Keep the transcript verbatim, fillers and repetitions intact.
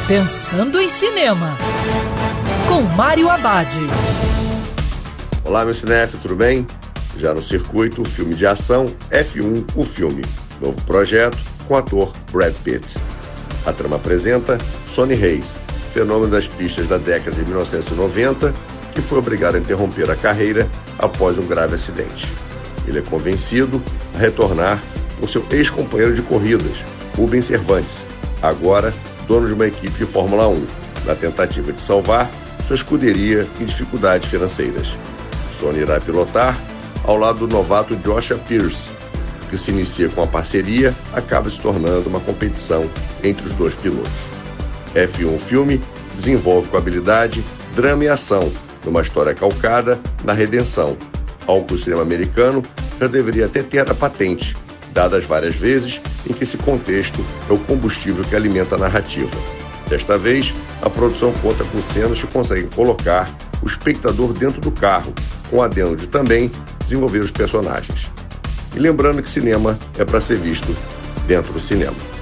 Pensando em Cinema, com Mário Abad. Olá, meu cinéfilo, tudo bem? Já no circuito, o filme de ação F um, o filme. Novo projeto com o ator Brad Pitt. A trama apresenta Sonny Hayes, fenômeno das pistas da década de mil novecentos e noventa, que foi obrigado a interromper a carreira após um grave acidente. Ele é convencido a retornar com seu ex-companheiro de corridas, Rubens Cervantes, agora dono de uma equipe de Fórmula um, na tentativa de salvar sua escuderia em dificuldades financeiras. Sonny irá pilotar ao lado do novato Joshua Pierce, que se inicia com a parceria, acaba se tornando uma competição entre os dois pilotos. F um filme desenvolve com habilidade drama e ação, numa história calcada na redenção, algo que o cinema americano já deveria até ter a patente, dadas várias vezes em que esse contexto é o combustível que alimenta a narrativa. Desta vez, a produção conta com cenas que conseguem colocar o espectador dentro do carro, com o adendo de também desenvolver os personagens. E lembrando que cinema é para ser visto dentro do cinema.